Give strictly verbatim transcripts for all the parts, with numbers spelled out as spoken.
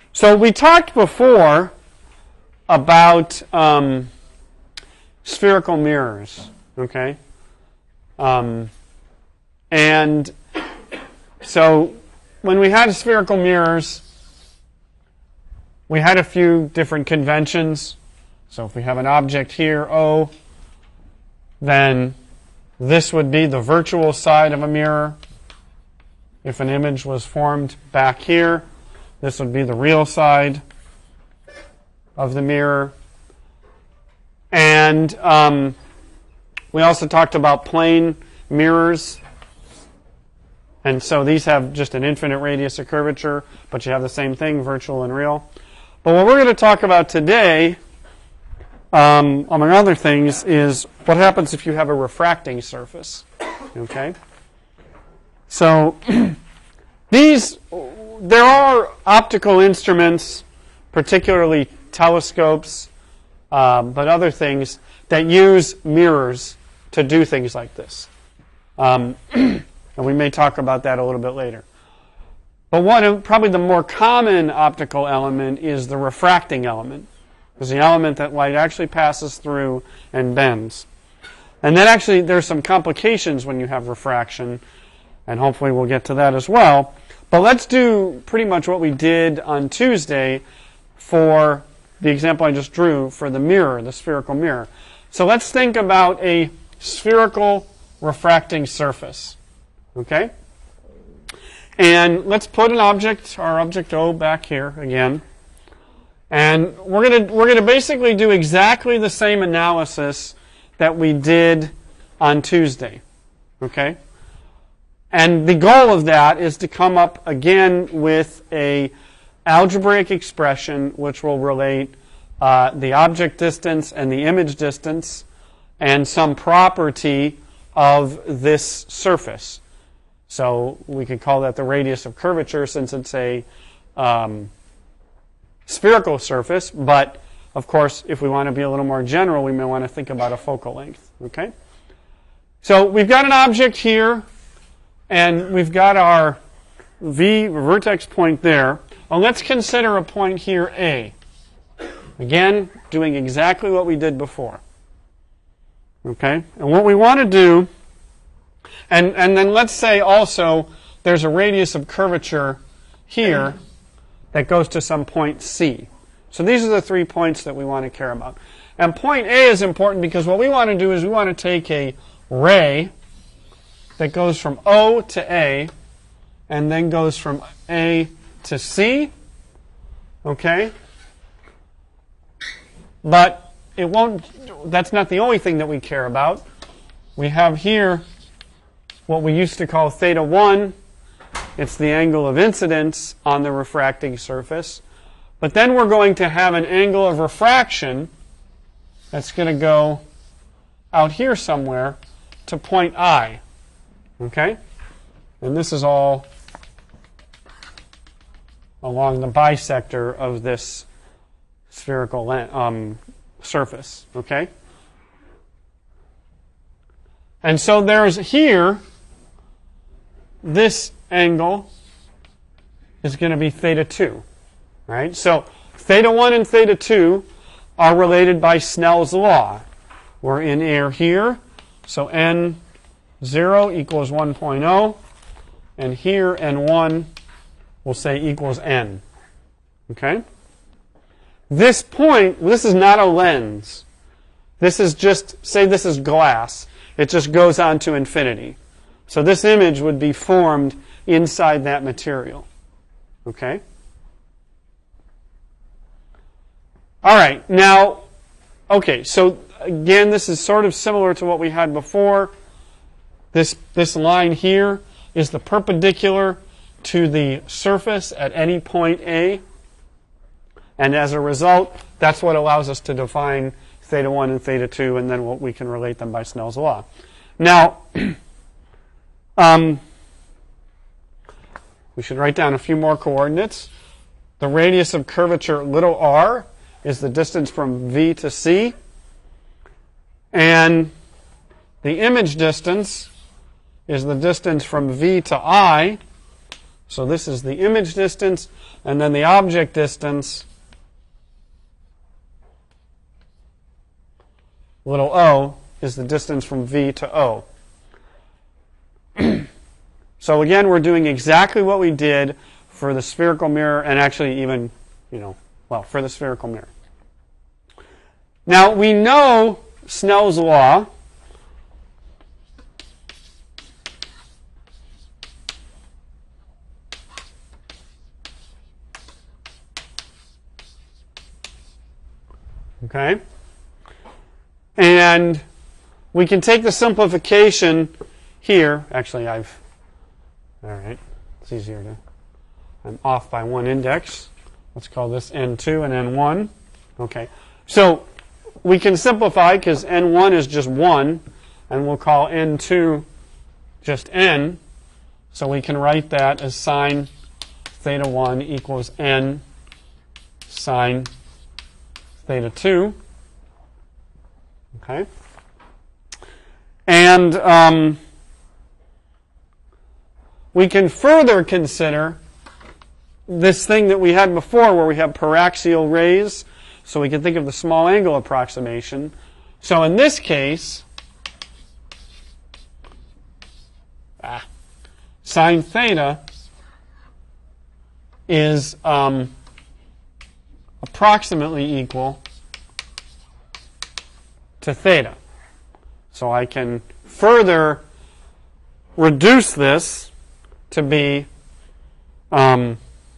So we talked before about um, spherical mirrors, okay? Um, and so when we had spherical mirrors, we had a few different conventions. So if we have an object here, O, then this would be the virtual side of a mirror. If an image was formed back here, this would be the real side of the mirror. And um, we also talked about plane mirrors. And so these have just an infinite radius of curvature, but you have the same thing, virtual and real. But what we're going to talk about today, um, among other things, is what happens if you have a refracting surface. Okay? So these, there are optical instruments, particularly telescopes, um, but other things that use mirrors to do things like this. Um, and we may talk about that a little bit later. But one, probably the more common optical element is the refracting element. It's the element that light actually passes through and bends. And then actually there's some complications when you have refraction, and hopefully we'll get to that as well. But let's do pretty much what we did on Tuesday for the example I just drew for the mirror, the spherical mirror. So let's think about a spherical refracting surface. Okay? And let's put an object, our object O, back here again. And we're going to we're going to basically do exactly the same analysis that we did on Tuesday. Okay? And the goal of that is to come up again with a algebraic expression which will relate uh, the object distance and the image distance and some property of this surface. So we could call that the radius of curvature since it's a um, spherical surface. But, of course, if we want to be a little more general, we may want to think about a focal length. Okay? So we've got an object here, and we've got our V vertex point there. Well, let's consider a point here, A. Again, doing exactly what we did before. Okay? And what we want to do, and, and then let's say also there's a radius of curvature here that goes to some point C. So these are the three points that we want to care about. And point A is important because what we want to do is we want to take a ray that goes from O to A and then goes from A to C. Okay? But it won't, that's not the only thing that we care about. We have here what we used to call theta one. It's the angle of incidence on the refracting surface. But then we're going to have an angle of refraction that's going to go out here somewhere to point I. Okay? And this is all along the bisector of this spherical um, surface. Okay? And so there's here, this angle is going to be theta two. Right? So theta one and theta two are related by Snell's law. We're in air here, so N zero equals one point zero, and here N one we'll say equals N. Okay? This point, this is not a lens. This is just, say this is glass. It just goes on to infinity. So this image would be formed inside that material. Okay? All right, now, okay, so again, this is sort of similar to what we had before. This, this line here is the perpendicular to the surface at any point A. And as a result, that's what allows us to define theta one and theta two, and then what we can relate them by Snell's law. Now, um, we should write down a few more coordinates. The radius of curvature, little r, is the distance from V to C. And the image distance is the distance from V to I. So this is the image distance, and then the object distance, little o, is the distance from V to O. So again, we're doing exactly what we did for the spherical mirror, and actually even, you know, well, for the spherical mirror. Now, we know Snell's law. Okay? And we can take the simplification here. Actually, I've, all right, it's easier to, I'm off by one index. Let's call this N two and N one. Okay. So we can simplify because N one is just one, and we'll call N two just N. So we can write that as sine theta one equals N sine theta two. Okay. And um, we can further consider this thing that we had before where we have paraxial rays. So we can think of the small angle approximation. So in this case, ah, sine theta is um, approximately equal to theta. So I can further reduce this to be um,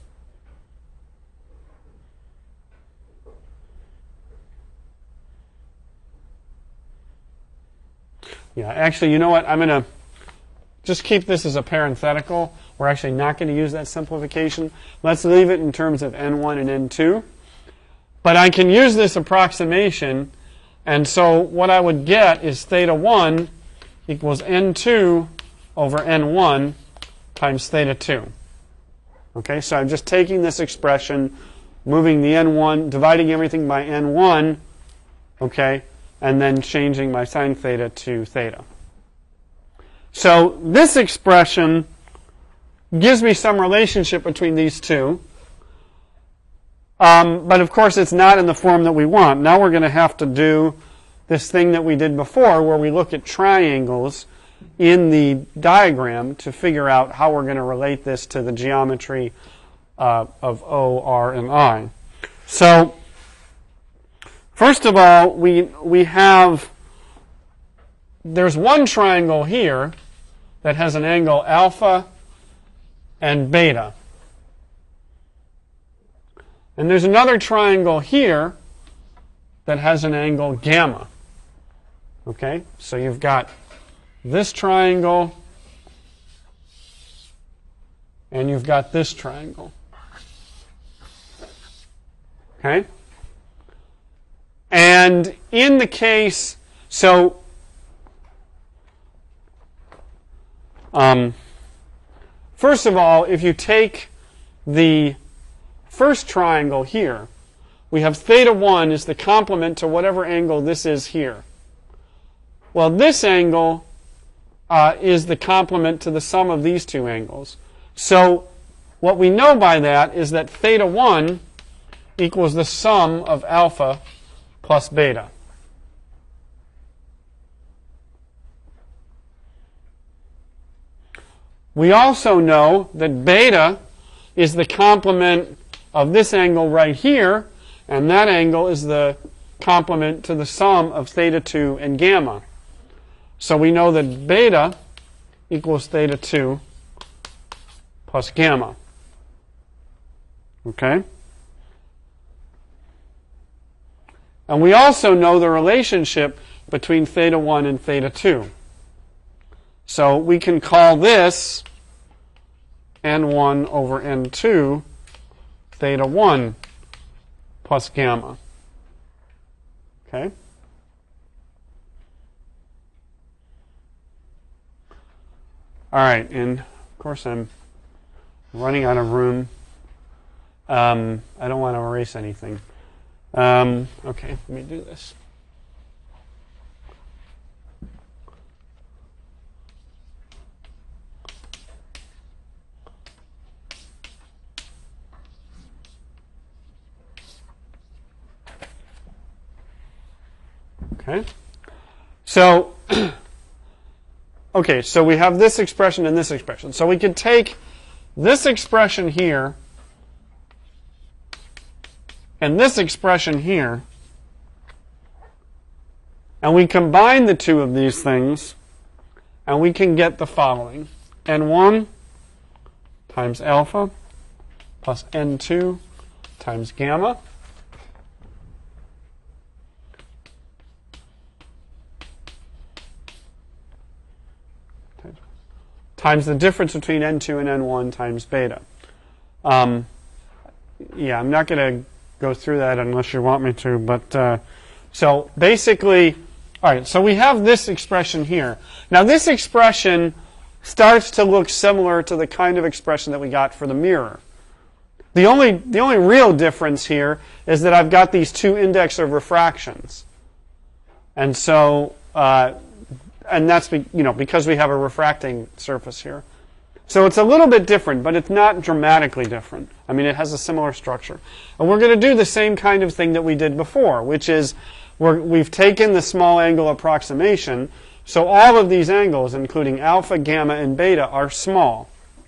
yeah, actually, you know what? I'm going to just keep this as a parenthetical. We're actually not going to use that simplification. Let's leave it in terms of N one and N two. But I can use this approximation, and so what I would get is theta one equals N two over N one times theta two. Okay, so I'm just taking this expression, moving the N one, dividing everything by N one, okay, and then changing my sine theta to theta. So this expression gives me some relationship between these two. Um, but of course, it's not in the form that we want. Now we're going to have to do this thing that we did before where we look at triangles in the diagram to figure out how we're going to relate this to the geometry uh, of O, R, and I. So first of all, we, we have, there's one triangle here that has an angle alpha and beta. And there's another triangle here that has an angle gamma. Okay, so you've got this triangle and you've got this triangle. Okay? And in the case, so um, first of all, if you take the first triangle here, we have theta one is the complement to whatever angle this is here. Well, this angle uh, is the complement to the sum of these two angles. So what we know by that is that theta one equals the sum of alpha plus beta. We also know that beta is the complement of this angle right here, and that angle is the complement to the sum of theta two and gamma. So we know that beta equals theta two plus gamma. Okay? And we also know the relationship between theta one and theta two. So we can call this N one over N two theta one plus gamma. Okay? All right, and of course I'm running out of room. Um, I don't want to erase anything. Um, okay, let me do this. Okay. So, okay, so we have this expression and this expression. So we could take this expression here and this expression here, and we combine the two of these things, and we can get the following. N one times alpha plus N two times gamma times the difference between N two and N one times beta. Um, yeah, I'm not going to go through that unless you want me to, but uh, so basically, all right, so we have this expression here. Now this expression starts to look similar to the kind of expression that we got for the mirror. The only, the only real difference here is that I've got these two index of refractions. And so, uh, and that's be, you know, because we have a refracting surface here. So it's a little bit different, but it's not dramatically different. I mean, it has a similar structure. And we're going to do the same kind of thing that we did before, which is we're, we've taken the small angle approximation. So all of these angles, including alpha, gamma, and beta, are small.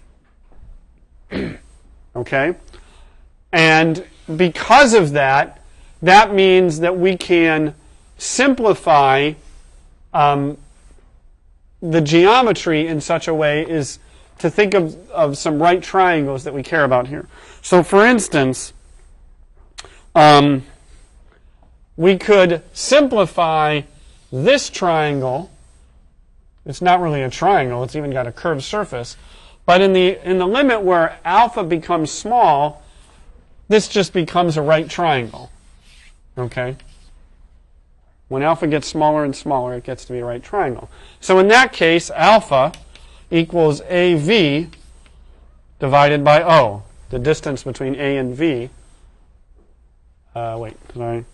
Okay? And because of that, that means that we can simplify um, the geometry in such a way is to think of, of some right triangles that we care about here. So for instance, um, we could simplify this triangle. It's not really a triangle, it's even got a curved surface. But in the in the limit where alpha becomes small, this just becomes a right triangle. Okay? When alpha gets smaller and smaller, it gets to be a right triangle. So in that case, alpha equals A V divided by O, the distance between A and V. Uh, wait, did I...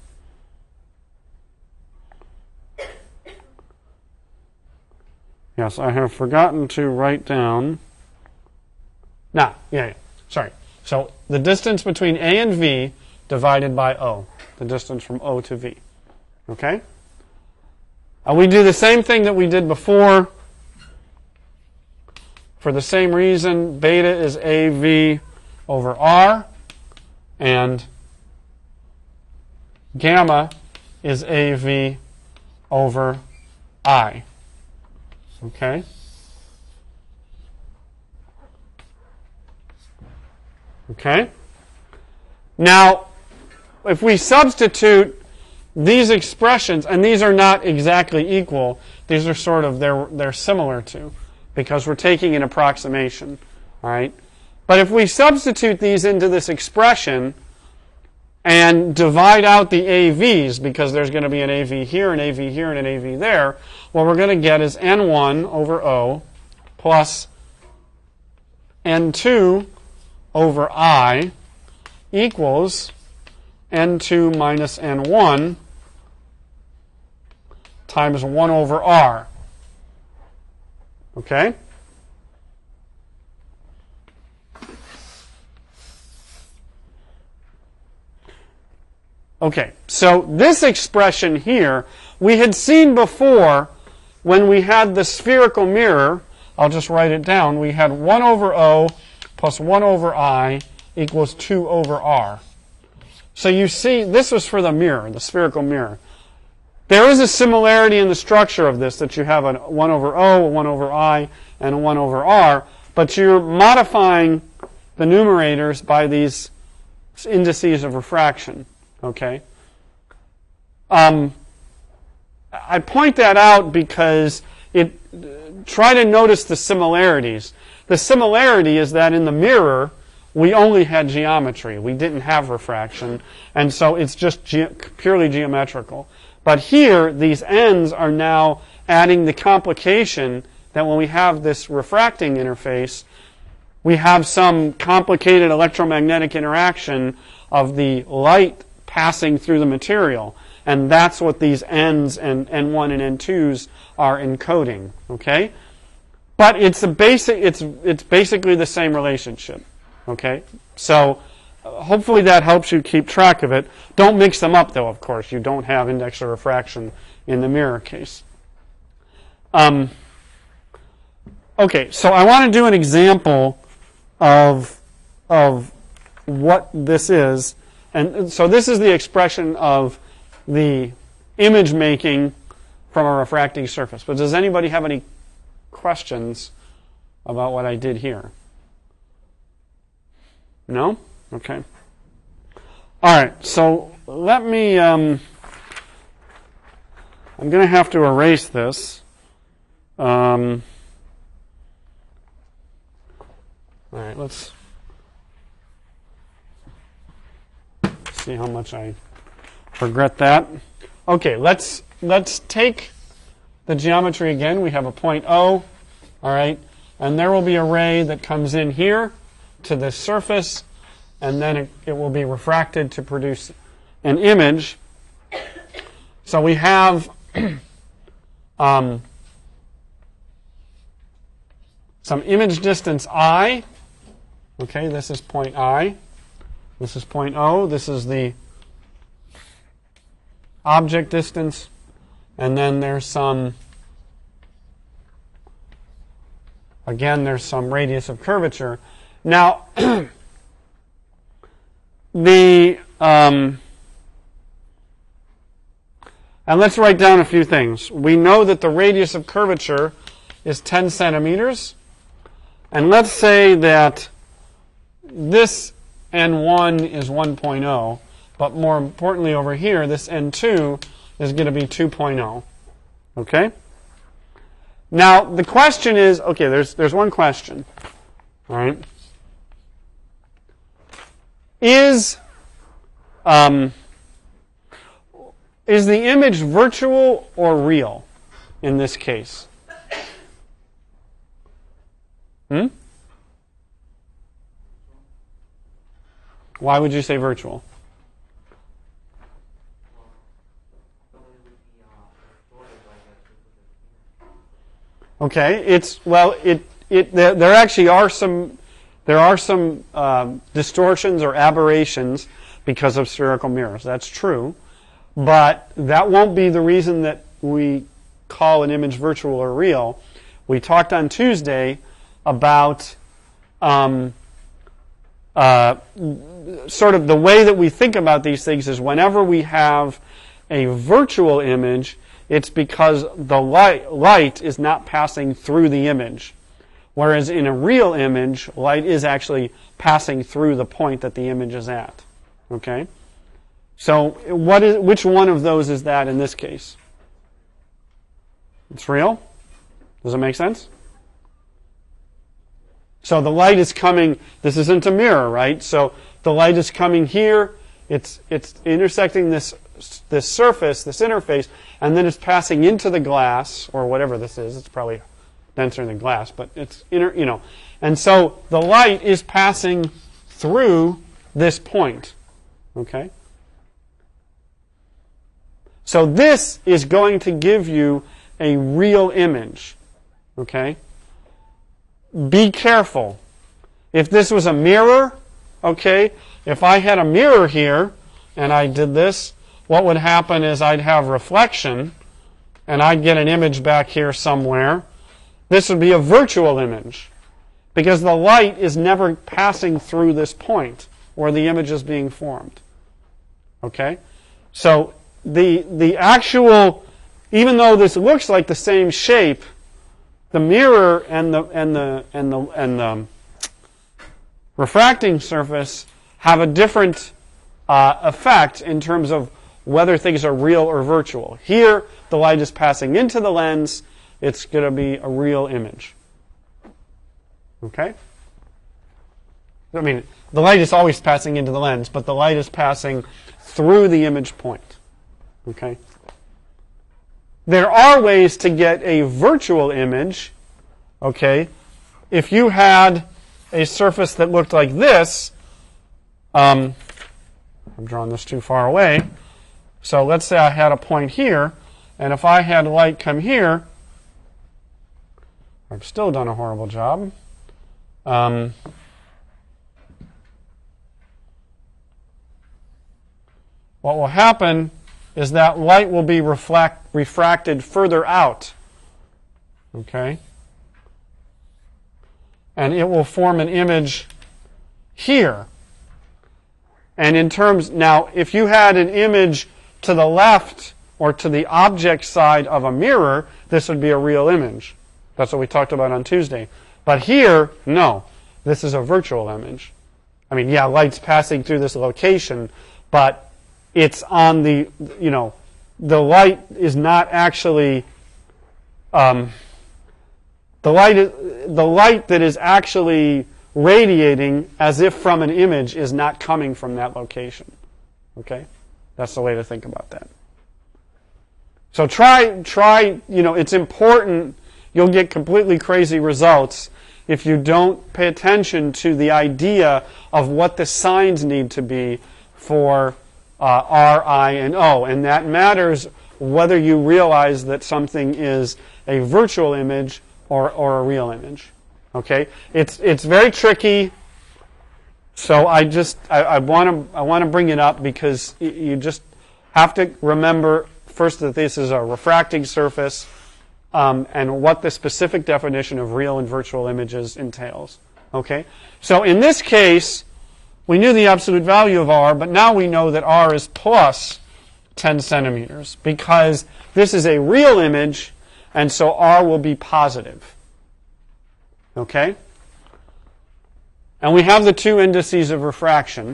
Yes, I have forgotten to write down... Nah, yeah, yeah, sorry. So the distance between A and V divided by O, the distance from O to V. Okay? Uh, we do the same thing that we did before. For the same reason, beta is A V over R, and gamma is A V over I. Okay? Okay? Now, if we substitute these expressions, and these are not exactly equal, these are sort of, they're, they're similar to, because we're taking an approximation, all right? But if we substitute these into this expression and divide out the A Vs, because there's going to be an A V here, an A V here, and an A V there, what we're going to get is N one over O plus N two over I equals N two minus N one times one over R. Okay? Okay, so this expression here, we had seen before when we had the spherical mirror. I'll just write it down. We had one over O plus one over I equals two over R. So you see, this was for the mirror, the spherical mirror. There is a similarity in the structure of this, that you have a one over O, a one over I, and a one over R, but you're modifying the numerators by these indices of refraction. Okay? Um, I point that out because it try to notice the similarities. The similarity is that in the mirror, we only had geometry. We didn't have refraction, and so it's just ge- purely geometrical. But here, these ends are now adding the complication that when we have this refracting interface, we have some complicated electromagnetic interaction of the light passing through the material. And that's what these ends and N one and N twos are encoding. Okay? But it's a basic it's it's basically the same relationship. Okay? So uh, hopefully that helps you keep track of it. Don't mix them up though, of course. You don't have index of refraction in the mirror case. Um, okay, so I want to do an example of, of what this is. And so this is the expression of the image making from a refracting surface. But does anybody have any questions about what I did here? No? Okay. All right, so let me, um, I'm going to have to erase this. Um, all right, let's see how much I regret that. Okay, let's let's take the geometry again. We have a point O, all right, and there will be a ray that comes in here to this surface, and then it, it will be refracted to produce an image. So we have um, some image distance I. Okay, this is point I. This is point O. This is the object distance. And then there's some, again, there's some radius of curvature. Now, the, um, and let's write down a few things. We know that the radius of curvature is ten centimeters. And let's say that this N one is one point zero, but more importantly over here, this N two is going to be two point zero. Okay? Now, the question is, okay, there's there's one question. All right? Is um, is the image virtual or real in this case? Hmm? Why would you say virtual? Okay, it's well, it it there, there actually are some there are some um, distortions or aberrations because of spherical mirrors. That's true, but that won't be the reason that we call an image virtual or real. We talked on Tuesday about um, uh, sort of the way that we think about these things is whenever we have a virtual image, it's because the light, light is not passing through the image. Whereas in a real image, light is actually passing through the point that the image is at. Okay? So what is, which one of those is that in this case? It's real? Does it make sense? So the light is coming, this isn't a mirror, right? So the light is coming here, it's it's intersecting this this surface, this interface, and then it's passing into the glass, or whatever this is. It's probably denser than glass, but it's inner, you know. And so the light is passing through this point. Okay? So this is going to give you a real image. Okay? Be careful. If this was a mirror, okay, if I had a mirror here and I did this, what would happen is I'd have reflection and I'd get an image back here somewhere. This would be a virtual image because the light is never passing through this point where the image is being formed. Okay? So the the actual, even though this looks like the same shape, the mirror and the and the and the and the refracting surface have a different uh, effect in terms of whether things are real or virtual. Here, the light is passing into the lens. It's going to be a real image. Okay? I mean, the light is always passing into the lens, but the light is passing through the image point. Okay? There are ways to get a virtual image. Okay? If you had a surface that looked like this, um, I'm drawing this too far away. So let's say I had a point here, and if I had light come here, I've still done a horrible job. Um, what will happen is that light will be reflect, refracted further out. Okay? And it will form an image here. And in terms, now, if you had an image to the left or to the object side of a mirror, this would be a real image. That's what we talked about on Tuesday. But here, no. This is a virtual image. I mean, yeah, light's passing through this location, but it's on the, you know, the light is not actually, um, the light, is, the light that is actually radiating as if from an image is not coming from that location. Okay? That's the way to think about that. So try, try, you know, it's important. You'll get completely crazy results if you don't pay attention to the idea of what the signs need to be for uh, R, I, and O. And that matters whether you realize that something is a virtual image or, or a real image. Okay? It's, it's very tricky. So I just, I, I want to, I want to bring it up because you just have to remember first that this is a refracting surface, um, and what the specific definition of real and virtual images entails. Okay? So in this case, we knew the absolute value of R, but now we know that R is plus ten centimeters because this is a real image, and so R will be positive. Okay? And we have the two indices of refraction.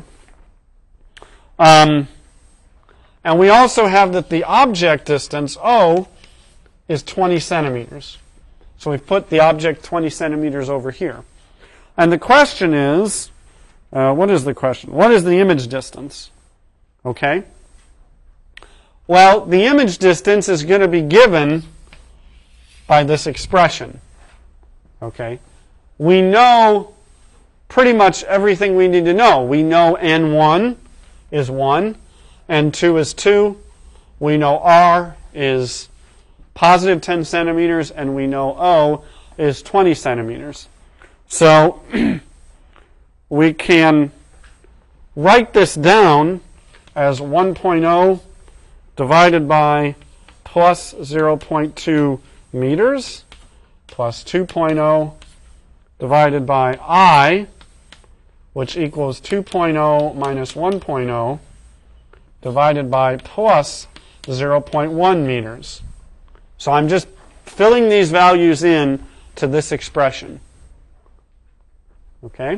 Um, and we also have that the object distance, O, is twenty centimeters. So we've put the object twenty centimeters over here. And the question is, uh, what is the question? What is the image distance? Okay? Well, the image distance is going to be given by this expression. Okay? We know pretty much everything we need to know. We know N one is one, N two is two. We know R is positive ten centimeters, and we know O is twenty centimeters. So we can write this down as one point zero divided by plus zero point two meters plus two point zero divided by I, which equals two point zero minus one point zero divided by plus zero point one meters. So I'm just filling these values in to this expression. Okay?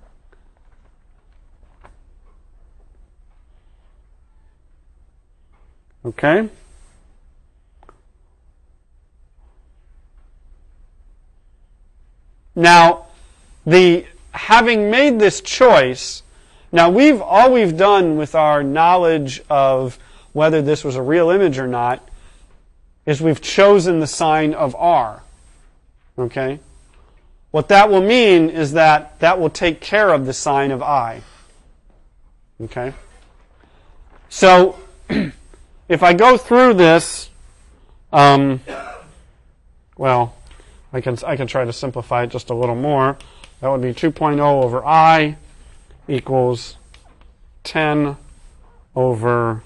Okay? Now, the having made this choice, now we've all we've done with our knowledge of whether this was a real image or not is we've chosen the sign of R. Okay? What that will mean is that that will take care of the sign of I. Okay? So, if I go through this, um, well, I can I can try to simplify it just a little more. That would be two point zero over I equals ten over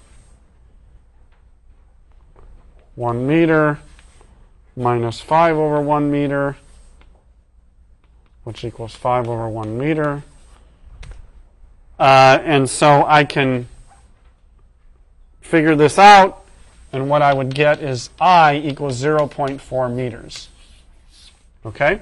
one meter minus five over one meter, which equals five over one meter. Uh, and so I can figure this out, and what I would get is I equals zero point four meters. Okay?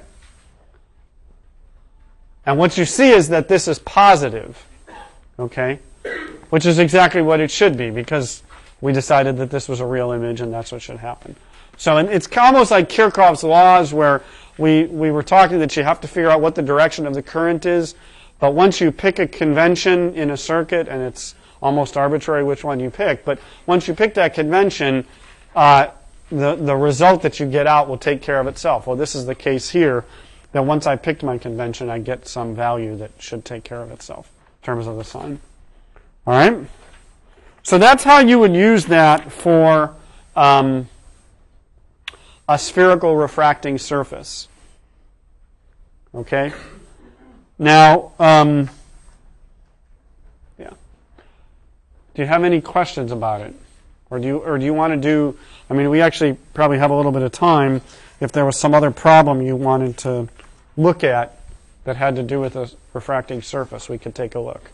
And what you see is that this is positive. Okay? Which is exactly what it should be, because we decided that this was a real image, and that's what should happen. So and it's almost like Kirchhoff's laws, where we, we were talking that you have to figure out what the direction of the current is, but once you pick a convention in a circuit, and it's almost arbitrary which one you pick, but once you pick that convention, uh, the, the result that you get out will take care of itself. Well, this is the case here, that once I picked my convention, I get some value that should take care of itself in terms of the sign. All right? So that's how you would use that for um, a spherical refracting surface. Okay? Now, um, yeah. Do you have any questions about it? Or do you, or do you want to do, I mean, we actually probably have a little bit of time. If there was some other problem you wanted to look at that had to do with a refracting surface, we could take a look.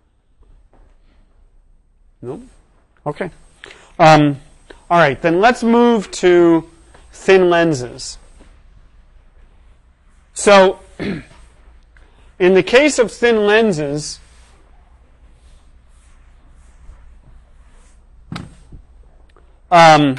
No? Okay. Um, all right, then let's move to thin lenses. So, in the case of thin lenses, um,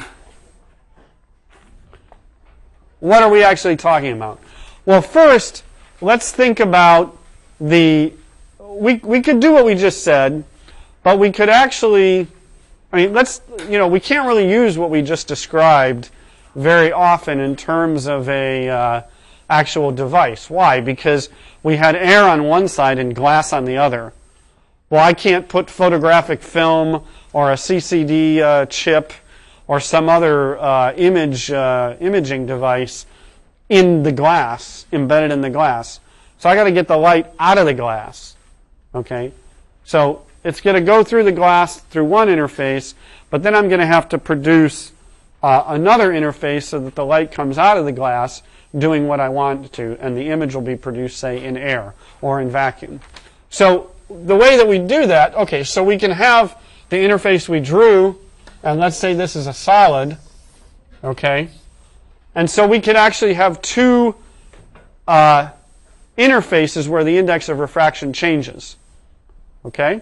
what are we actually talking about? Well, first, let's think about the, we, we could do what we just said, but we could actually, I mean, let's, you know, we can't really use what we just described very often in terms of a uh, actual device. Why? Because we had air on one side and glass on the other. Well, I can't put photographic film or a C C D uh, chip or some other uh, image uh, imaging device in the glass, embedded in the glass. So I got to get the light out of the glass. Okay? So it's going to go through the glass through one interface, but then I'm going to have to produce uh, another interface so that the light comes out of the glass doing what I want it to, and the image will be produced, say, in air or in vacuum. So the way that we do that, okay, so we can have the interface we drew, and let's say this is a solid, okay? And so we could actually have two uh, interfaces where the index of refraction changes, okay?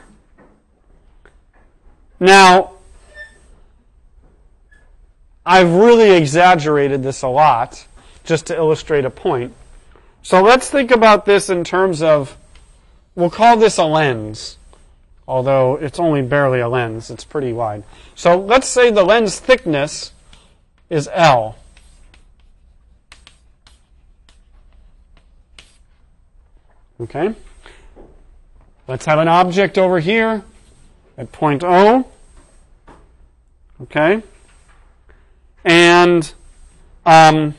Now, I've really exaggerated this a lot just to illustrate a point. So let's think about this in terms of, we'll call this a lens, although it's only barely a lens. It's pretty wide. So let's say the lens thickness is L. Okay? Let's have an object over here at point O. Okay? And, um,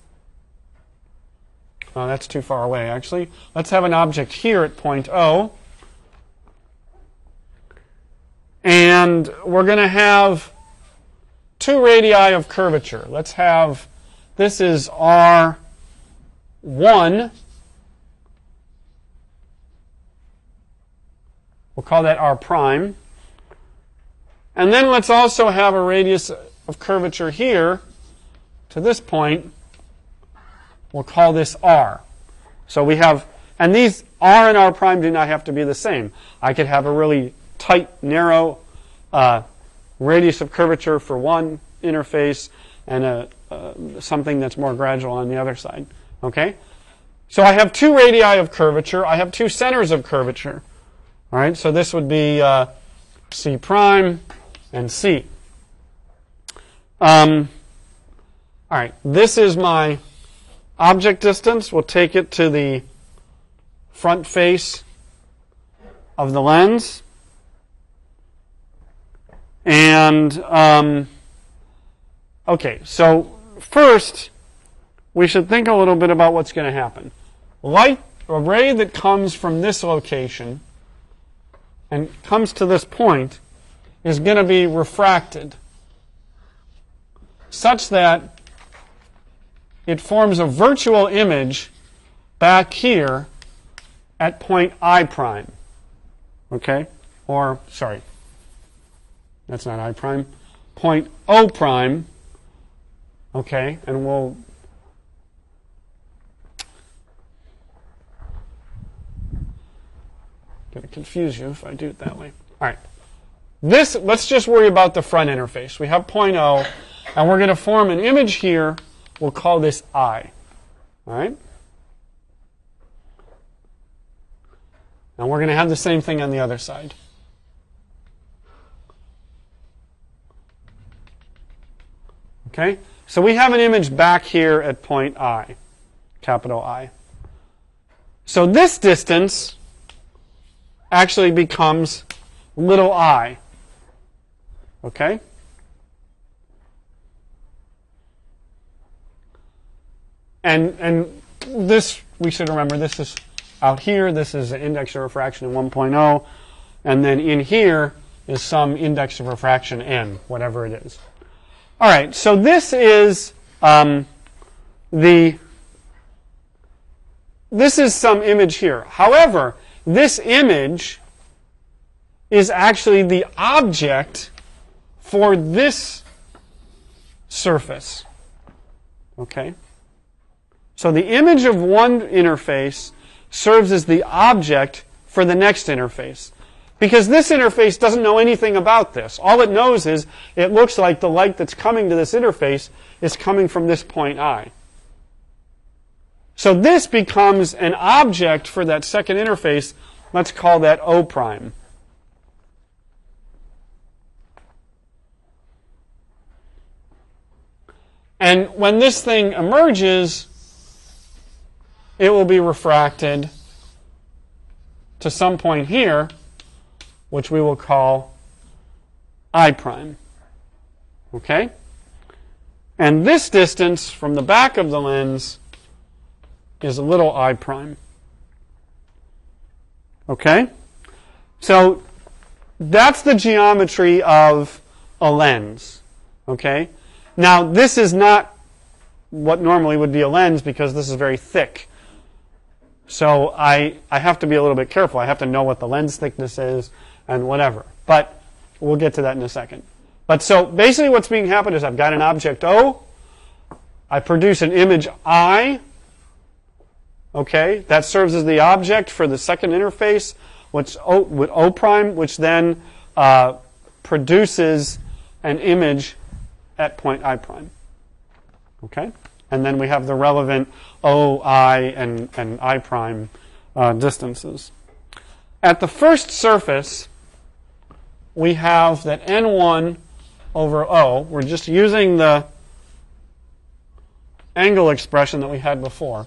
oh, that's too far away, actually. Let's have an object here at point O. And we're going to have two radii of curvature. Let's have, this is R one. We'll call that R prime. And then let's also have a radius of curvature here to this point. We'll call this R. So we have, and these R and R prime do not have to be the same. I could have a really tight, narrow uh, radius of curvature for one interface and a, uh, something that's more gradual on the other side. Okay? So I have two radii of curvature. I have two centers of curvature. All right? So this would be uh, C prime and C. Um, all right. This is my object distance. We'll take it to the front face of the lens. And, um, okay, so first, we should think a little bit about what's going to happen. Light, a ray that comes from this location and comes to this point is going to be refracted such that it forms a virtual image back here at point I prime. Okay? Or, sorry, that's not I prime. Point O prime. Okay? And we'll going to confuse you if I do it that way. All right. This, let's just worry about the front interface. We have point O, and we're going to form an image here. We'll call this I. All right? And we're going to have the same thing on the other side. Okay? So we have an image back here at point I, capital I. So this distance actually becomes little I. Okay? And and this, we should remember, this is out here. This is an index of refraction in one point oh. And then in here, is some index of refraction n, whatever it is. All right, so this is um, the this is some image here. However, this image is actually the object for this surface. Okay? So the image of one interface serves as the object for the next interface. Because this interface doesn't know anything about this. All it knows is it looks like the light that's coming to this interface is coming from this point I. So this becomes an object for that second interface. Let's call that O prime. And when this thing emerges, it will be refracted to some point here, which we will call I prime. Okay? And this distance from the back of the lens is a little I prime. Okay? So that's the geometry of a lens. Okay? Now, this is not what normally would be a lens because this is very thick. So I, I have to be a little bit careful. I have to know what the lens thickness is and whatever. But we'll get to that in a second. But so basically what's being happened is I've got an object O. I produce an image I. Okay, that serves as the object for the second interface, which O, with O prime, which then uh, produces an image at point I prime. Okay, and then we have the relevant O, I, and, and I prime uh, distances. At the first surface, we have that N one over O. We're just using the angle expression that we had before.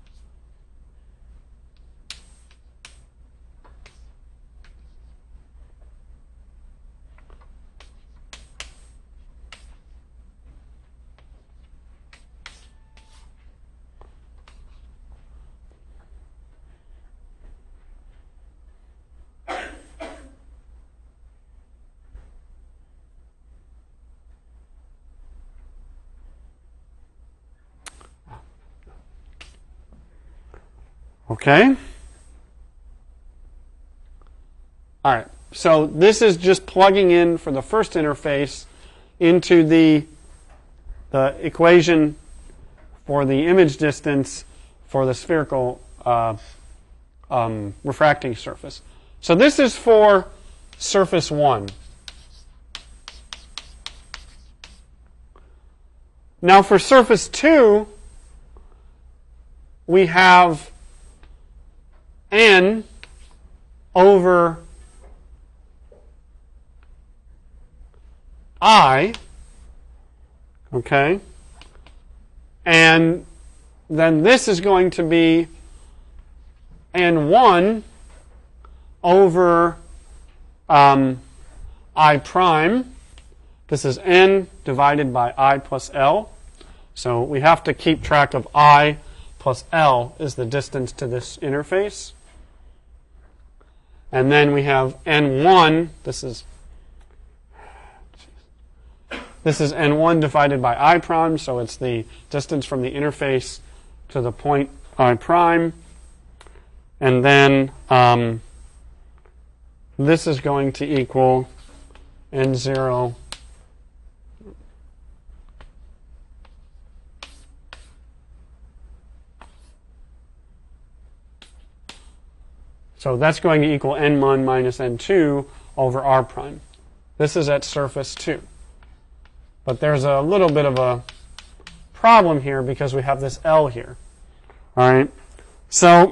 Okay? All right. So this is just plugging in for the first interface into the, the equation for the image distance for the spherical uh, um, refracting surface. So this is for surface one. Now for surface two, we have N over I, okay, and then this is going to be N one over um, I prime. This is N divided by I plus L. So we have to keep track of I plus L is the distance to this interface. And then we have N one, this is this is N one divided by I prime, so it's the distance from the interface to the point I prime. And then um, this is going to equal N zero So that's going to equal N one minus N two over R prime. This is at surface two. But there's a little bit of a problem here because we have this L here. All right. So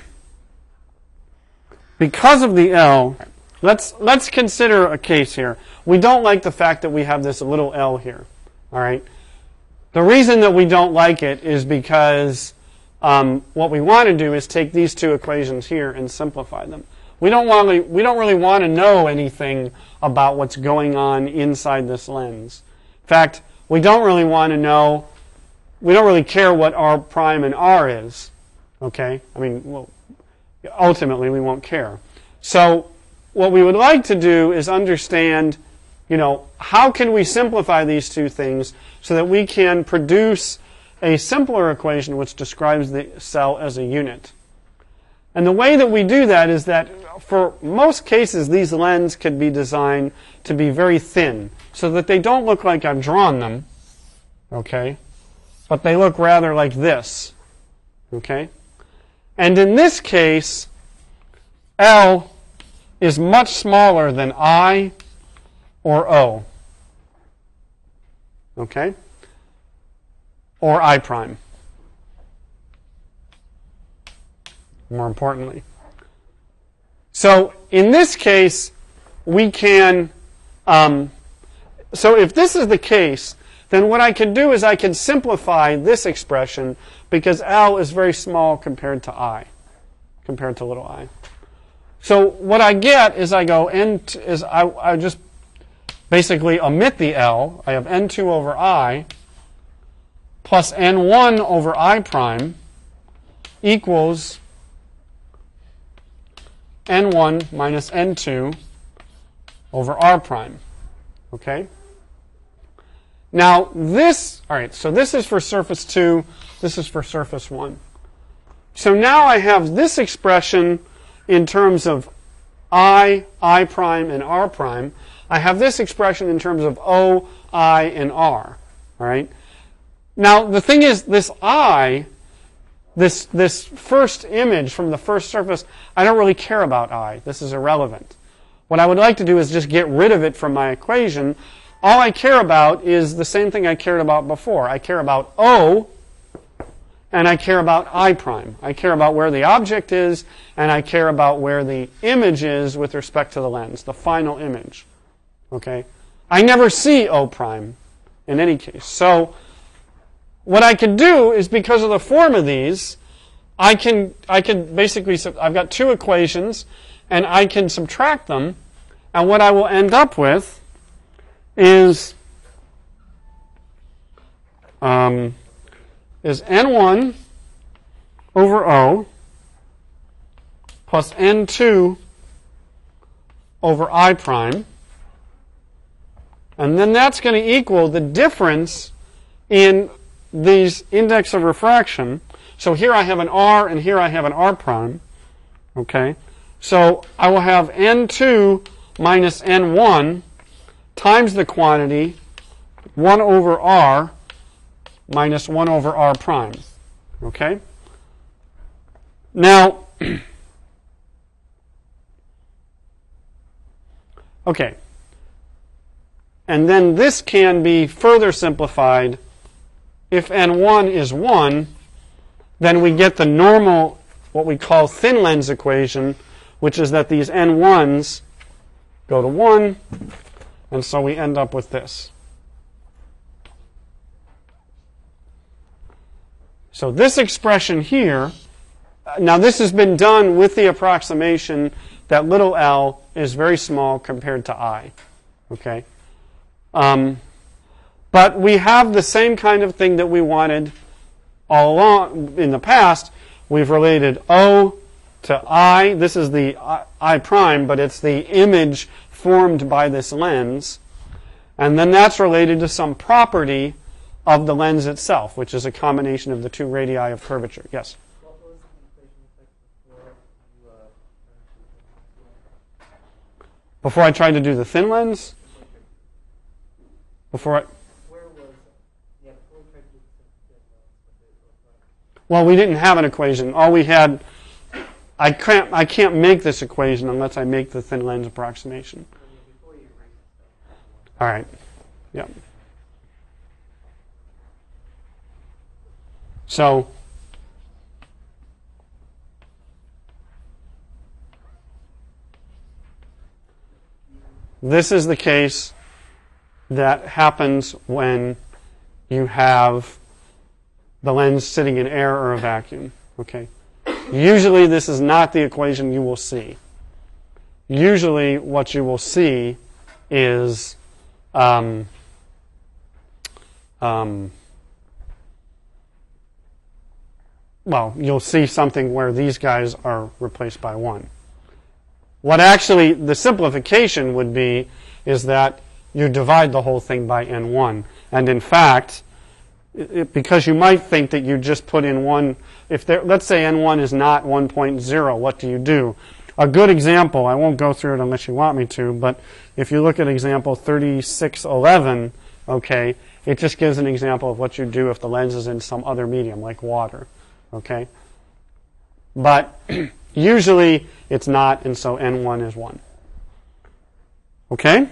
because of the L, let's let's consider a case here. We don't like the fact that we have this little L here. All right. The reason that we don't like it is because Um, what we want to do is take these two equations here and simplify them. We don't want to, we don't really want to know anything about what's going on inside this lens. In fact, we don't really want to know, we don't really care what R prime and R is. Okay? I mean, well, ultimately we won't care. So what we would like to do is understand, you know, how can we simplify these two things so that we can produce a simpler equation which describes the cell as a unit. And the way that we do that is that for most cases, these lens could be designed to be very thin so that they don't look like I've drawn them, okay, but they look rather like this, okay? And in this case, L is much smaller than I or O, okay, or I prime, more importantly. So in this case, we can, um, so if this is the case, then what I can do is I can simplify this expression because L is very small compared to I, compared to little I. So what I get is I go N, is I, I just basically omit the L. I have N two over I plus N one over I prime equals N one minus N two over R prime. Okay? Now this, all right, so this is for surface two, this is for surface one. So now I have this expression in terms of I, I prime, and R prime. I have this expression in terms of O, I, and R. All right? Now the thing is, this I, this, this first image from the first surface, I don't really care about I. This is irrelevant. What I would like to do is just get rid of it from my equation. All I care about is the same thing I cared about before. I care about O, and I care about I prime. I care about where the object is, and I care about where the image is with respect to the lens, the final image. Okay? I never see O prime in any case. So what I can do is, because of the form of these, I can I can basically, I've got two equations, and I can subtract them, and what I will end up with is um, is N one over O plus N two over I prime. And then that's going to equal the difference in these index of refraction. So here I have an R and here I have an R prime. Okay? So I will have N two minus N one times the quantity one over R minus one over R prime. Okay? Now, okay. And then this can be further simplified. If N one is one, then we get the normal, what we call thin lens equation, which is that these N ones go to one, and so we end up with this. So this expression here, now this has been done with the approximation that little l is very small compared to I. Okay? Um, but we have the same kind of thing that we wanted all along in the past. We've related O to I. This is the I, I prime, but it's the image formed by this lens. And then that's related to some property of the lens itself, which is a combination of the two radii of curvature. Yes? What was the equation effect before you uh, Before I tried to do the thin lens? Before I... Where was it? Yeah, before we tried to do the thin lens, what did it look like? Well, we didn't have an equation. All we had... I can't, I can't make this equation unless I make the thin lens approximation. Before you erase it. All right. Yep. So, this is the case that happens when you have the lens sitting in air or a vacuum. Okay. Usually this is not the equation you will see. Usually what you will see is um, um, well, you'll see something where these guys are replaced by one. What actually the simplification would be is that you divide the whole thing by n one. And in fact, it, because you might think that you just put in one, if there, let's say n one is not one point zero, what do you do? A good example, I won't go through it unless you want me to, but if you look at example thirty-six eleven, okay, it just gives an example of what you do if the lens is in some other medium, like water, okay? But usually it's not, and so n one is one. Okay?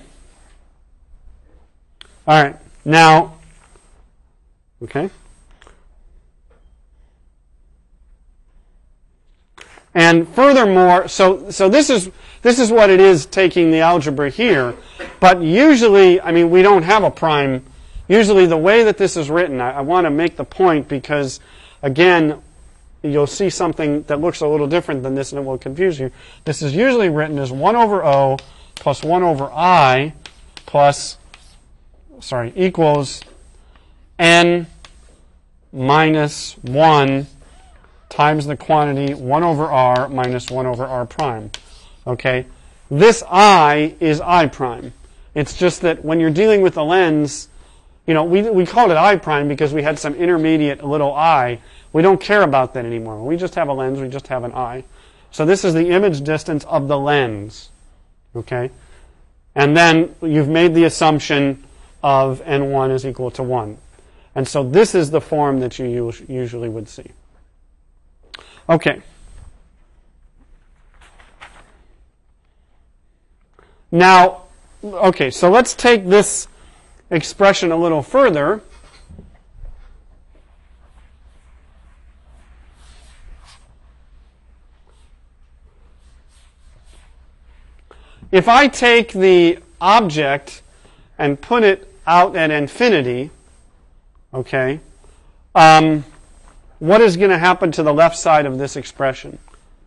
All right. Now, okay. And furthermore, so so this is this is what it is taking the algebra here. But usually, I mean, we don't have a prime. Usually, the way that this is written, I, I want to make the point because, again, you'll see something that looks a little different than this, and it will confuse you. This is usually written as one over O plus one over I plus, sorry, equals n minus one times the quantity one over r minus one over r prime. Okay? This I is I prime. It's just that when you're dealing with the lens, you know, we we called it I prime because we had some intermediate little I. We don't care about that anymore. We just have a lens, we just have an I. So this is the image distance of the lens. Okay? And then you've made the assumption of n one is equal to one. And so this is the form that you usually would see. Okay. Now, okay, so let's take this expression a little further. If I take the object and put it out at infinity, okay, um, what is going to happen to the left side of this expression?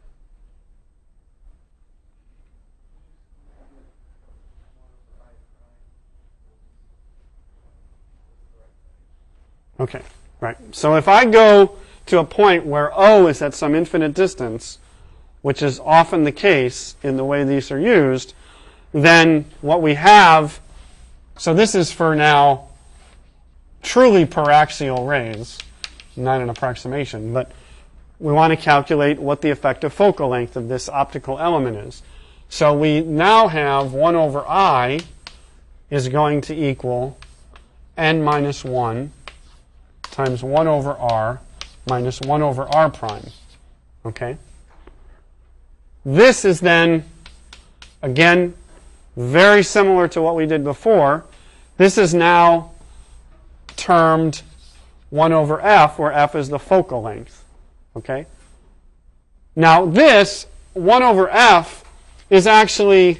Okay, right. So if I go to a point where O is at some infinite distance, which is often the case in the way these are used, then what we have, so this is for now truly paraxial rays, not an approximation, but we want to calculate what the effective focal length of this optical element is. So we now have one over I is going to equal n minus one times one over r minus one over r prime. Okay? This is then, again, very similar to what we did before. This is now termed one over f, where f is the focal length. Okay? Now this, one over f, is actually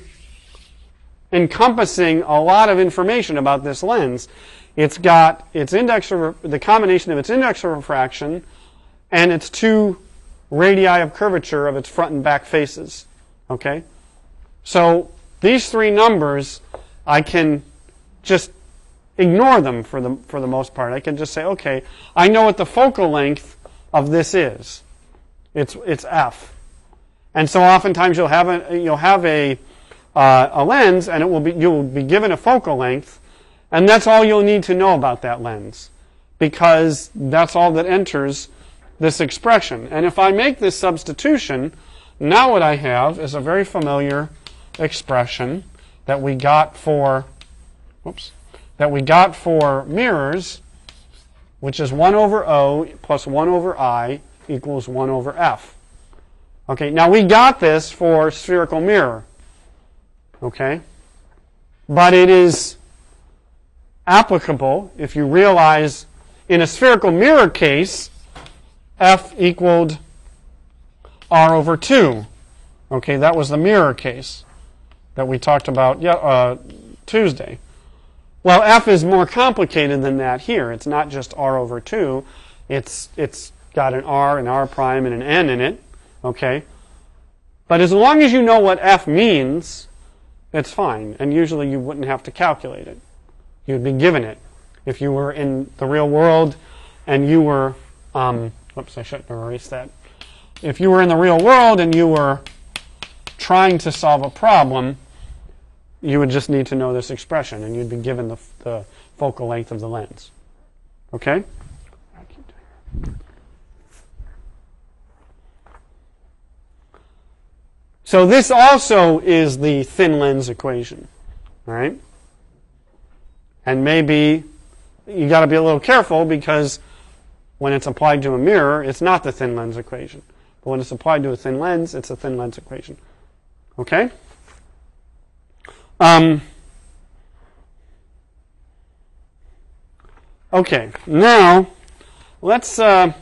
encompassing a lot of information about this lens. It's got its index of, the combination of its index of refraction and its two radii of curvature of its front and back faces. Okay? So these three numbers, I can just ignore them for the for the most part. I can just say, okay, I know what the focal length of this is. It's it's f. And so oftentimes you'll have a you'll have a uh, a lens, and it will be you'll be given a focal length, and that's all you'll need to know about that lens, because that's all that enters this expression. And if I make this substitution, now what I have is a very familiar expression that we got for, whoops, that we got for mirrors, which is one over O plus one over I equals one over F. Okay, now we got this for spherical mirror. Okay, but it is applicable if you realize in a spherical mirror case, F equaled R over two. Okay, that was the mirror case that we talked about yeah, uh, Tuesday. Well, F is more complicated than that here. It's not just R over two. It's it's got an R, an R prime, and an N in it. Okay? But as long as you know what F means, it's fine. And usually you wouldn't have to calculate it. You'd be given it. If you were in the real world and you were... Um, Whoops, I shouldn't have erased that. If you were in the real world and you were trying to solve a problem, you would just need to know this expression, and you'd be given the, the focal length of the lens. Okay? So this also is the thin lens equation. All right? And maybe you got to be a little careful, because when it's applied to a mirror, it's not the thin lens equation. But when it's applied to a thin lens, it's a thin lens equation. Okay? Um, okay, now let's uh,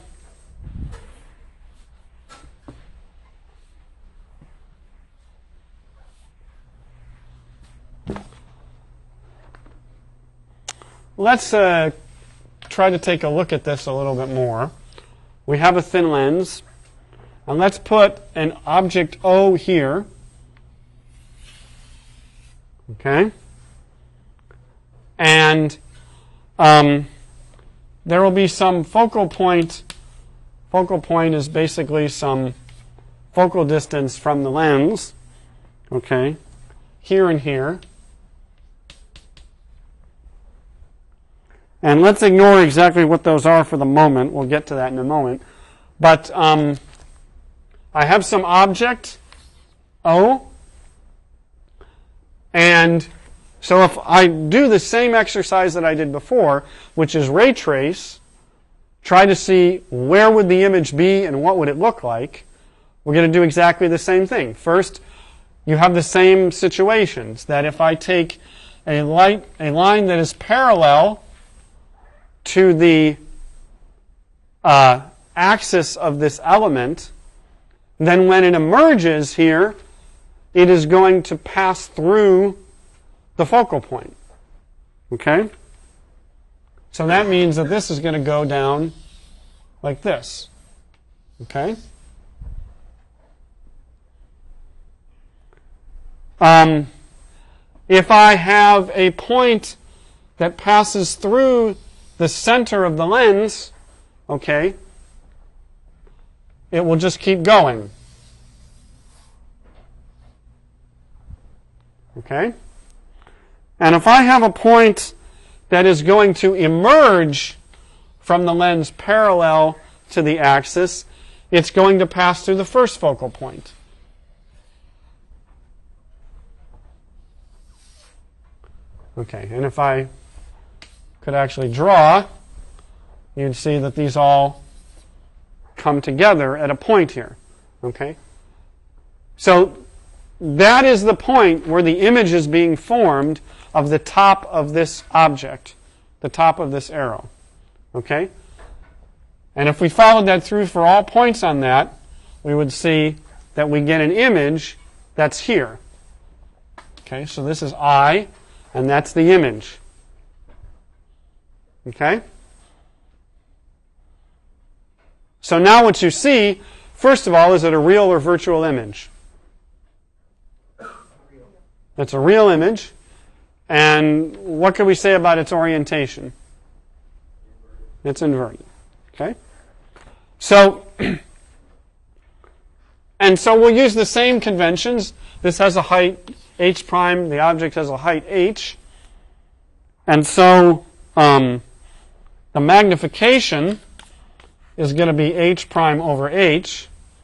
let's uh, try to take a look at this a little bit more. We have a thin lens, and let's put an object O here. Okay? And um, there will be some focal point. Focal point is basically some focal distance from the lens. Okay? Here and here. And let's ignore exactly what those are for the moment. We'll get to that in a moment. But um, I have some object, O. And so if I do the same exercise that I did before, which is ray trace, try to see where would the image be and what would it look like, we're going to do exactly the same thing. First, you have the same situations, that if I take a, light, a line that is parallel to the uh, axis of this element, then when it emerges here, it is going to pass through the focal point. Okay? So that means that this is going to go down like this. Okay? Um, if I have a point that passes through the center of the lens, okay, it will just keep going. Okay? And if I have a point that is going to emerge from the lens parallel to the axis, it's going to pass through the first focal point. Okay, and if I could actually draw, you'd see that these all come together at a point here. Okay? So that is the point where the image is being formed of the top of this object, the top of this arrow. Okay? And if we followed that through for all points on that, we would see that we get an image that's here. Okay, so this is I, and that's the image. Okay? So now what you see, first of all, is it a real or virtual image? It's a real image. And what can we say about its orientation? It's inverted. Okay? So, and so we'll use the same conventions. This has a height h prime. The object has a height h. And so um, the magnification is going to be h prime over h.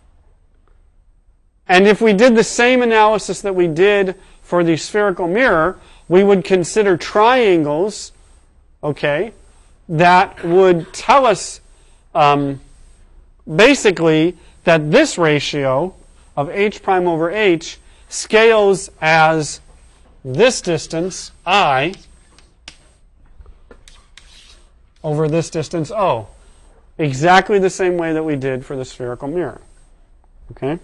And if we did the same analysis that we did for the spherical mirror, we would consider triangles, okay, that would tell us um, basically that this ratio of h prime over h scales as this distance, I, over this distance, O. Exactly the same way that we did for the spherical mirror. Okay?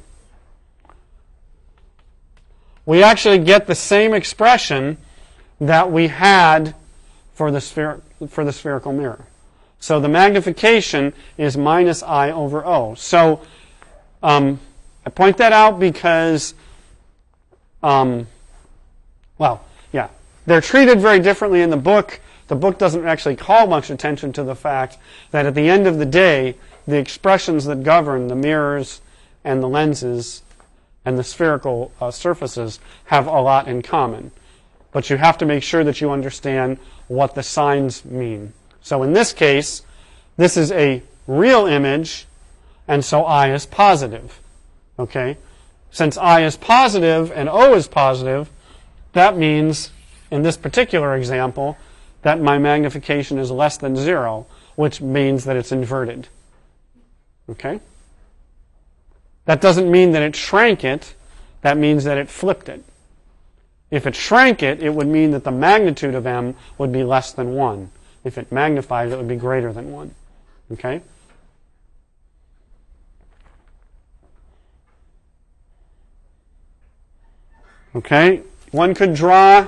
We actually get the same expression that we had for the spher- for the spherical mirror. So the magnification is minus I over O. So um, I point that out because, um, well, yeah, they're treated very differently in the book. The book doesn't actually call much attention to the fact that at the end of the day, the expressions that govern the mirrors and the lenses and the spherical uh, surfaces have a lot in common. But you have to make sure that you understand what the signs mean. So in this case, this is a real image, and so I is positive. Okay? Since I is positive and O is positive, that means, in this particular example, that my magnification is less than zero, which means that it's inverted. Okay? That doesn't mean that it shrank it. That means that it flipped it. If it shrank it, it would mean that the magnitude of M would be less than one. If it magnified it, it would be greater than one. Okay? Okay? One could draw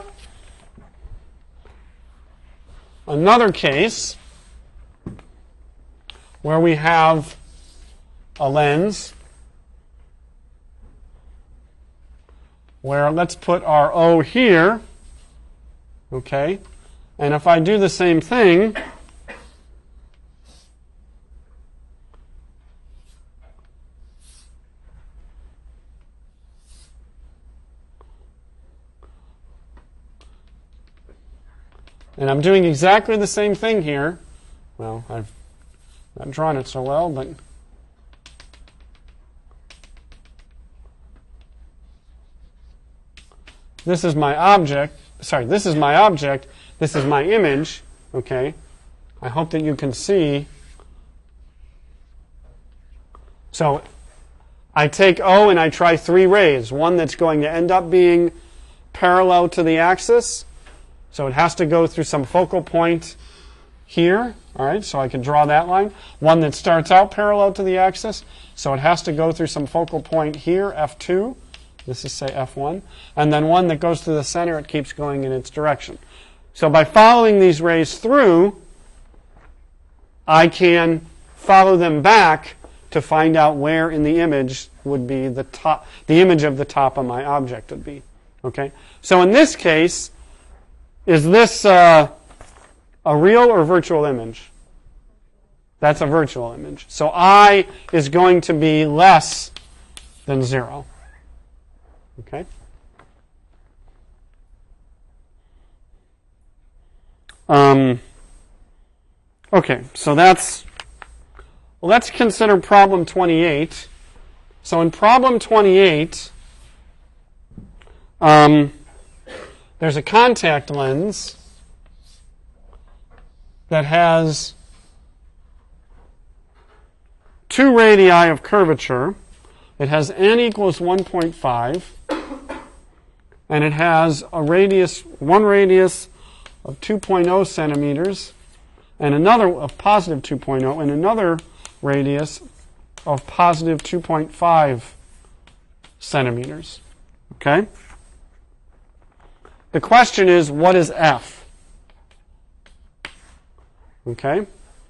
another case where we have a lens where let's put our O here, okay? And if I do the same thing, and I'm doing exactly the same thing here. Well, I've not drawn it so well, but this is my object. Sorry, this is my object. This is my image. Okay? I hope that you can see. So I take O and I try three rays. One that's going to end up being parallel to the axis. So it has to go through some focal point here. All right, so I can draw that line. One that starts out parallel to the axis. So it has to go through some focal point here, F two. This is, say, F one. And then one that goes to the center, it keeps going in its direction. So by following these rays through, I can follow them back to find out where in the image would be the top, the image of the top of my object would be. Okay? So in this case, is this uh, a real or virtual image? That's a virtual image. So I is going to be less than zero. Okay? Um, okay, so that's, well, let's consider problem twenty-eight. So in problem twenty-eight, um, there's a contact lens that has two radii of curvature. It has n equals one point five, and it has a radius, one radius of two point zero centimeters, and another of positive two point zero, and another radius of positive two point five centimeters. Okay? The question is, what is F? Okay?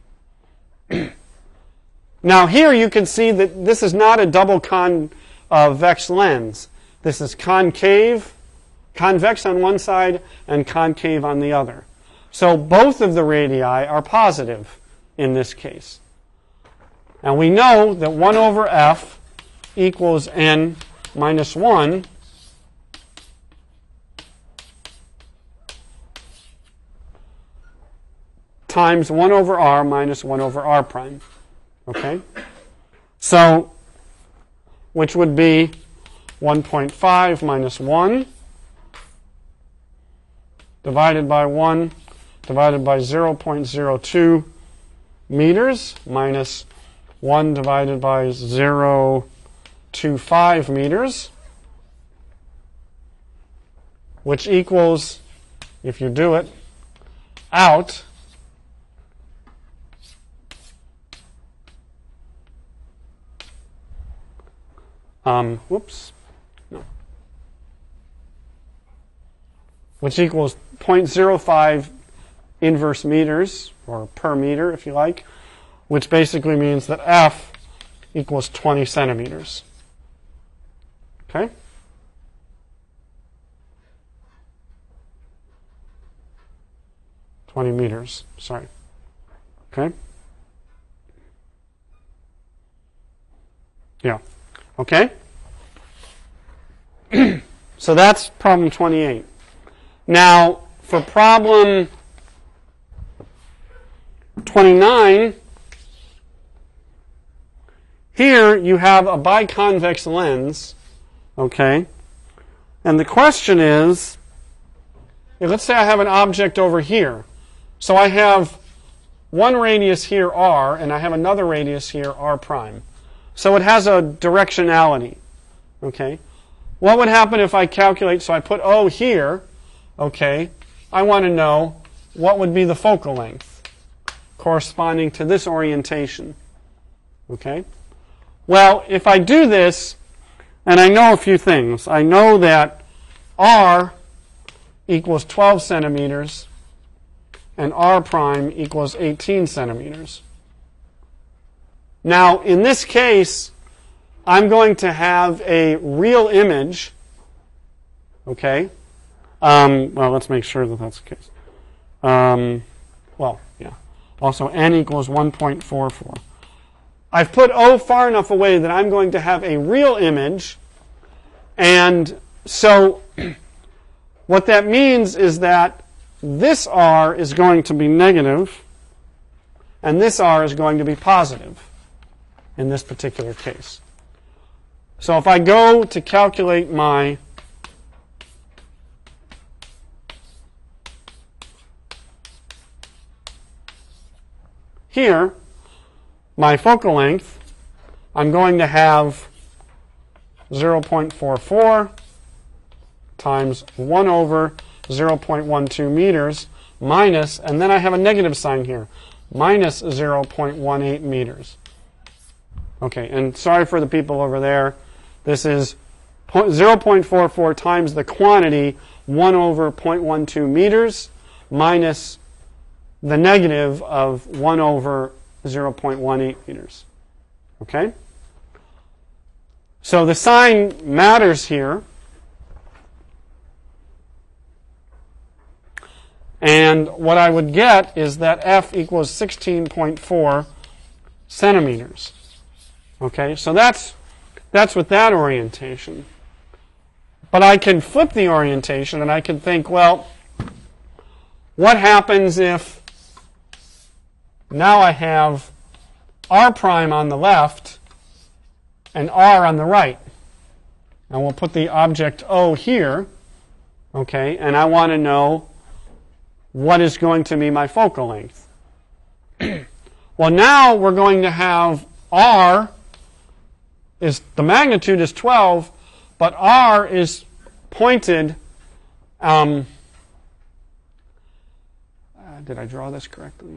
Now here you can see that this is not a double convex lens. This is concave, convex on one side and concave on the other. So both of the radii are positive in this case. And we know that one over F equals n minus one times one over r minus one over r prime. Okay? So, which would be one point five minus one divided by one divided by zero point zero two meters minus one divided by zero point two five meters, which equals, if you do it out, Um, whoops. No. Which equals zero point zero five inverse meters, or per meter if you like, which basically means that F equals twenty centimeters. Okay? twenty meters, sorry. Okay? Yeah. Okay? So that's problem twenty-eight. Now, for problem twenty-nine, here you have a biconvex lens, okay? And the question is, let's say I have an object over here. So I have one radius here, r, and I have another radius here, r prime. So it has a directionality, okay? What would happen if I calculate, so I put O here, okay? I want to know what would be the focal length corresponding to this orientation, okay? Well, if I do this, and I know a few things. I know that r equals twelve centimeters and r prime equals eighteen centimeters. Now, in this case, I'm going to have a real image, okay? Um, well, let's make sure that that's the case. Um, well, yeah. Also, n equals one point four four. I've put O far enough away that I'm going to have a real image, and so what that means is that this r is going to be negative, and this r is going to be positive in this particular case. So if I go to calculate my here, my focal length, I'm going to have zero point four four times one over zero point one two meters minus, and then I have a negative sign here, minus zero point one eight meters. Okay, and sorry for the people over there. This is zero point four four times the quantity, one over zero point one two meters, minus the negative of one over zero point one eight meters. Okay? So the sign matters here. And what I would get is that F equals sixteen point four centimeters. Okay, so that's that's with that orientation. But I can flip the orientation and I can think, well, what happens if now I have r prime on the left and r on the right? And we'll put the object O here, okay, and I want to know what is going to be my focal length. Well, now we're going to have r is, the magnitude is twelve, but r is pointed, um, uh, did I draw this correctly?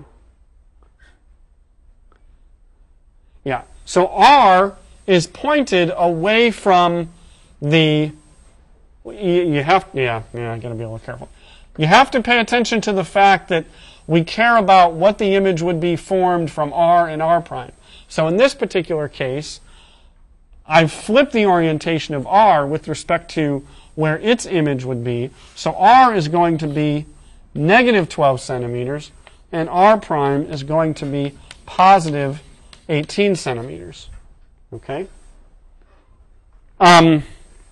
Yeah, so r is pointed away from the, you, you have, yeah, yeah, I gotta be a little careful. You have to pay attention to the fact that we care about what the image would be formed from r and r prime. So in this particular case, I've flipped the orientation of r with respect to where its image would be. So r is going to be negative twelve centimeters, and r prime is going to be positive eighteen centimeters. Okay? Um,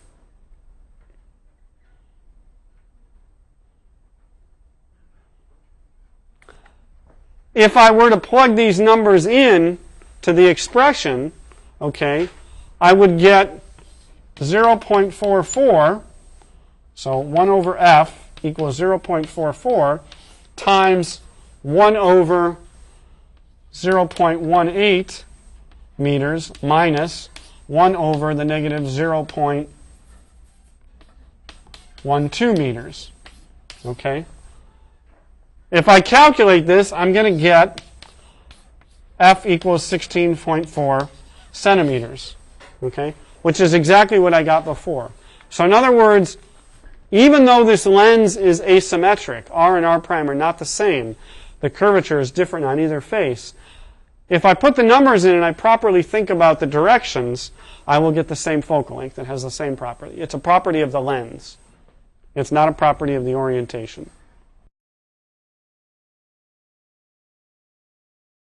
if I were to plug these numbers in to the expression, okay, I would get zero point four four, so one over f equals zero point four four times one over zero point one eight meters minus one over the negative zero point one two meters. Okay? If I calculate this, I'm going to get f equals sixteen point four centimeters. Okay? Which is exactly what I got before. So in other words, even though this lens is asymmetric, r and r prime are not the same, the curvature is different on either face. If I put the numbers in and I properly think about the directions, I will get the same focal length that has the same property. It's a property of the lens. It's not a property of the orientation.